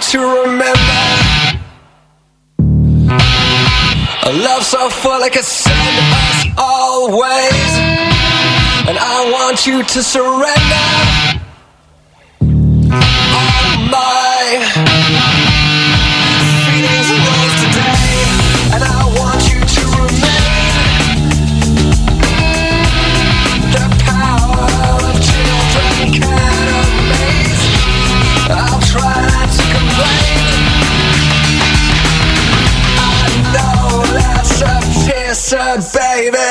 to remember a love so full it could send us always. And I want you to surrender all my feelings rose today. And I want you to remain. The power of children can amaze. I'll try not to complain. I know that's a pisser, baby.